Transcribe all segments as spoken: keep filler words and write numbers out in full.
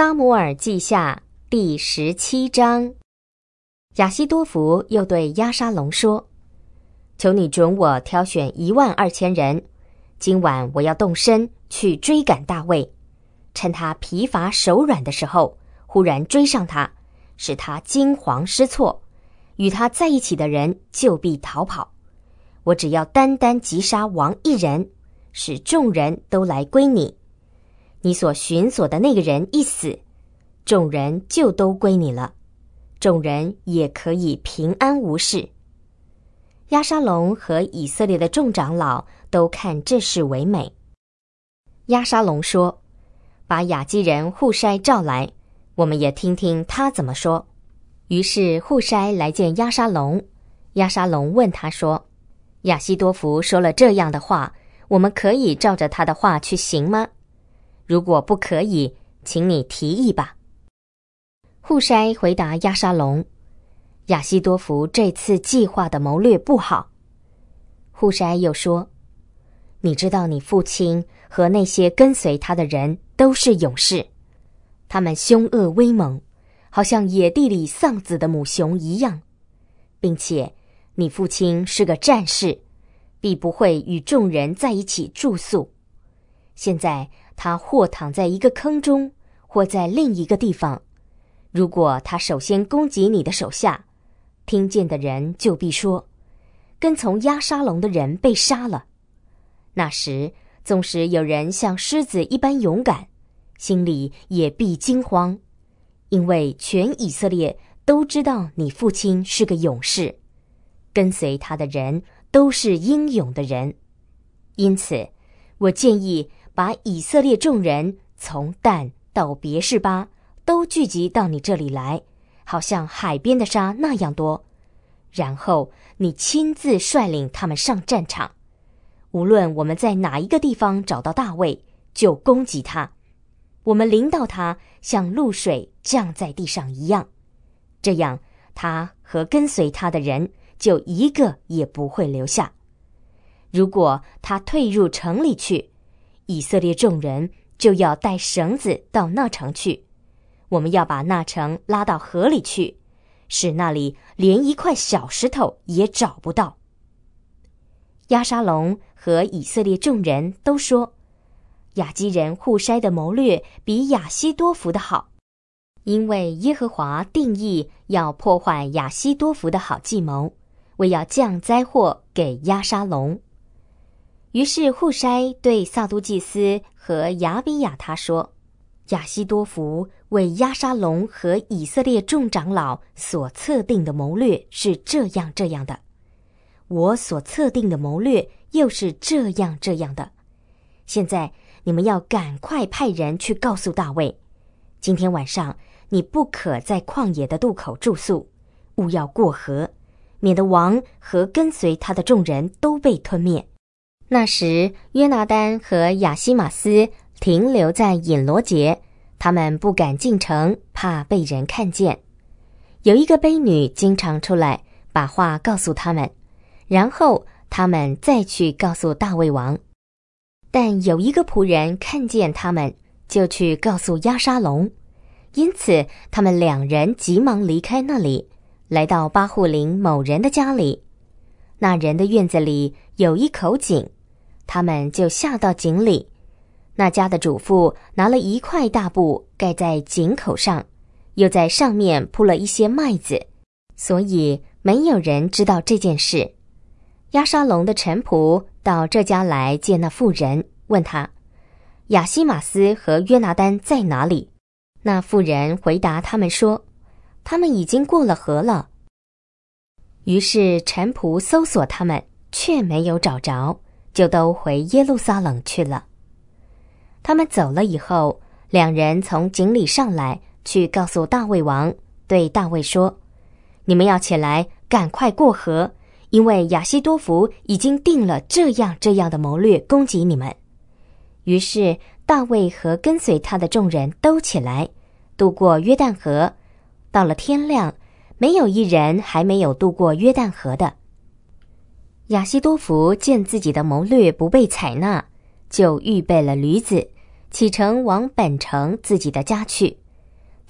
撒母耳记下第十七章。亚希多弗又对押沙龙说：求你准我挑选一万二千人，今晚我要动身去追赶大卫，趁他疲乏手软的时候，忽然追上他，使他惊惶失措，与他在一起的人就必逃跑。我只要单单击杀王一人，使众人都来归你。你所寻索的那个人一死，众人就都归你了，众人也可以平安无事。押沙龙和以色列的众长老都看这事为美。押沙龙说：把亚基人户筛召来，我们也听听他怎么说。于是户筛来见押沙龙，押沙龙问他说：亚希多弗说了这样的话，我们可以照着他的话去行吗？如果不可以，请你提议吧。户筛回答押沙龙：亚希多弗这次计划的谋略不好。户筛又说：你知道你父亲和那些跟随他的人都是勇士，他们凶恶威猛，好像野地里丧子的母熊一样，并且你父亲是个战士，必不会与众人在一起住宿。现在他或躺在一个坑中，或在另一个地方。如果他首先攻击你的手下，听见的人就必说：跟从押沙龙的人被杀了。那时纵使有人像狮子一般勇敢，心里也必惊慌，因为全以色列都知道你父亲是个勇士，跟随他的人都是英勇的人。因此我建议把以色列众人从但到别是巴都聚集到你这里来，好像海边的沙那样多，然后你亲自率领他们上战场。无论我们在哪一个地方找到大卫，就攻击他，我们临到他像露水降在地上一样，这样他和跟随他的人就一个也不会留下。如果他退入城里去，以色列众人就要带绳子到那城去，我们要把那城拉到河里去，使那里连一块小石头也找不到。押沙龙和以色列众人都说，亚基人户筛的谋略比亚希多弗的好，因为耶和华定义要破坏亚希多弗的好计谋，为要降灾祸给押沙龙。于是户筛对撒都祭司和亚比亚他说：亚希多弗为押沙龙和以色列众长老所测定的谋略是这样这样的，我所测定的谋略又是这样这样的。现在你们要赶快派人去告诉大卫，今天晚上你不可在旷野的渡口住宿，勿要过河，免得王和跟随他的众人都被吞灭。那时约拿单和亚西马斯停留在隐罗节，他们不敢进城，怕被人看见。有一个婢女经常出来，把话告诉他们，然后他们再去告诉大卫王。但有一个仆人看见他们，就去告诉押沙龙，因此他们两人急忙离开那里，来到巴户林某人的家里。那人的院子里有一口井，他们就下到井里。那家的主妇拿了一块大布盖在井口上，又在上面铺了一些麦子，所以没有人知道这件事。押沙龙的臣仆到这家来见那妇人，问他：亚西马斯和约拿单在哪里？那妇人回答他们说：他们已经过了河了。于是臣仆搜索他们，却没有找着，就都回耶路撒冷去了。他们走了以后，两人从井里上来，去告诉大卫王，对大卫说：你们要起来，赶快过河，因为亚希多弗已经定了这样这样的谋略攻击你们。于是大卫和跟随他的众人都起来，渡过约旦河。到了天亮，没有一人还没有渡过约旦河的。亚希多弗见自己的谋略不被采纳，就预备了驴子，启程往本城自己的家去，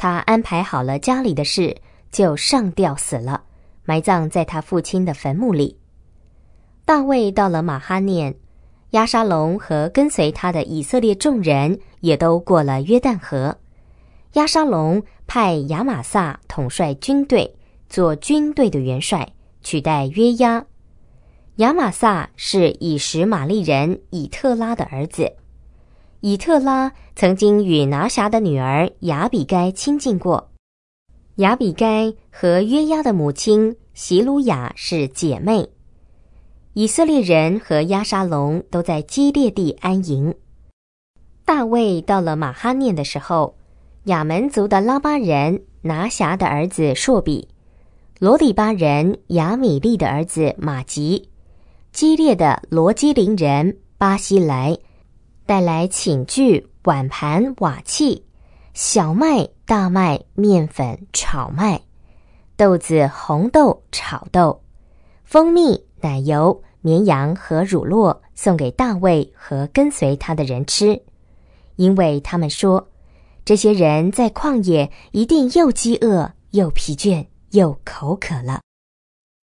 他安排好了家里的事，就上吊死了，埋葬在他父亲的坟墓里。大卫到了马哈念，押沙龙和跟随他的以色列众人也都过了约旦河。押沙龙派亚玛撒统帅军队，做军队的元帅，取代约押。亚玛撒是以实玛利人以特拉的儿子。以特拉曾经与拿辖的女儿亚比该亲近过。亚比该和约押的母亲席鲁雅是姐妹。以色列人和押沙龙都在基列地安营。大卫到了马哈念的时候，亚门族的拉巴人拿辖的儿子朔比，罗底巴人亚米利的儿子马吉，基列的罗基林人巴西来，带来寝具、碗盘、瓦器、小麦、大麦、面粉、炒麦、豆子、红豆、炒豆、蜂蜜、奶油、绵羊和乳酪，送给大卫和跟随他的人吃，因为他们说，这些人在旷野一定又饥饿又疲倦又口渴了。